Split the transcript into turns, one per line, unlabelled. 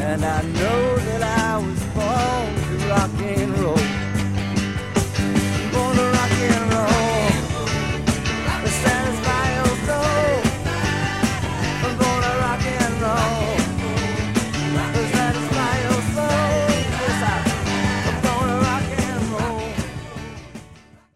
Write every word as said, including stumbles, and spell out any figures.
And I know that I was born to rock and